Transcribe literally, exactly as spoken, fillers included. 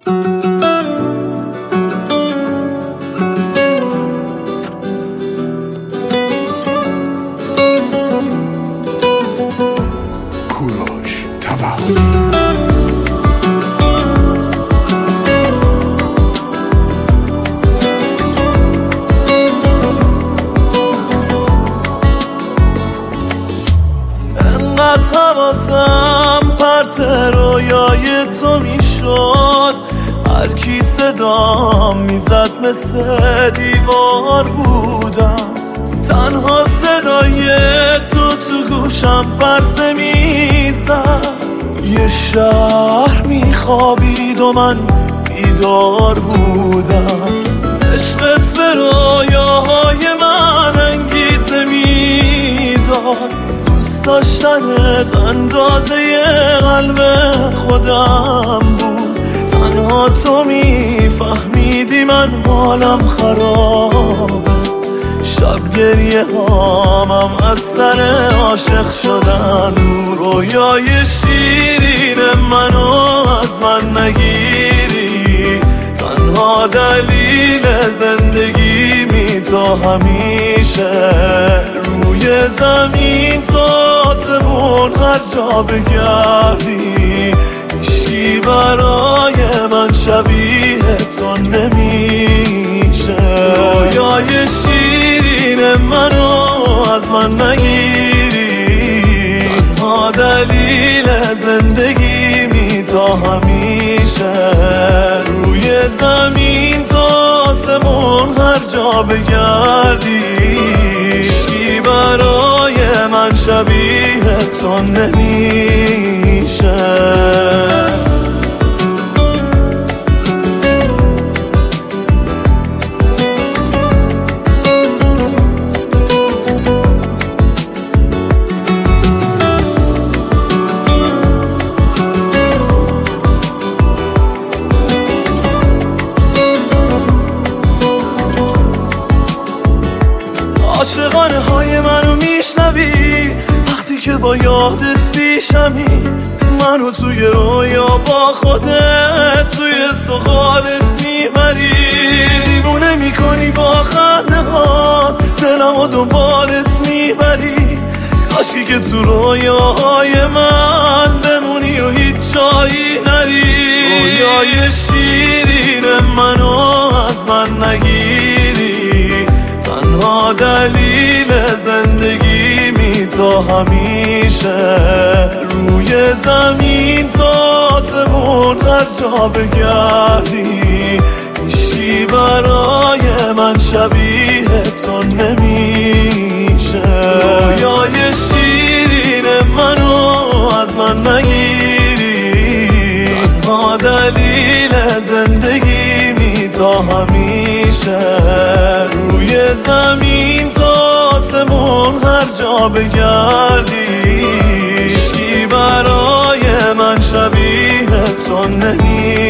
کوروش توحیدی. انقدر حواسم پرت رویای تو میشد، هر کی صدام میزد مثل دیوار بودم. تنها صدای تو تو گوشم پرسه میزد. یه شهر میخوابید و من بیدار بودم. عشقت به رویاهای من انگیزه میداد. دوست داشتنت اندازه قلب خودم بود. تنها تو میفهمیدی من حالم خرابه. شب گریه هامم از سر عاشق شدن. رویای شیرین منو از من نگیری. تنها دلیل زندگی می تو همیشه. روی زمین تا آسمون هر جا بگردی، هیچی برای من شبیه تو نمیشه. رویای شیرین منو از من نگیری. تنها دلیل زندگی می تا همیشه. روی زمین تا آسمون هر جا بگردی، هیچی برای من شبیه تو نمیشه. عاشقانه های منو میشنوی وقتی که با یادت پیشمی. منو توی رویا با خودت توی سخالت میبری. دیوونه میکنی با خنده ها دلمو دنبالت میبری. کاشکی که تو رویاهای من بمونی و هیچ جایی نری. رویای شیرین منو از من نگیری. تنها دلیل زندگی می تو همیشه. روی زمین تا آسمون هر جا بگردی، هیچی برای من شبیه تو نمیشه. رویای شیرین منو از من نگیری. تنها دلیل زندگی می تو همیشه. روی زمین تا آسمون هر جا بگردی، هیچی برای من شبیه تو نمیشه.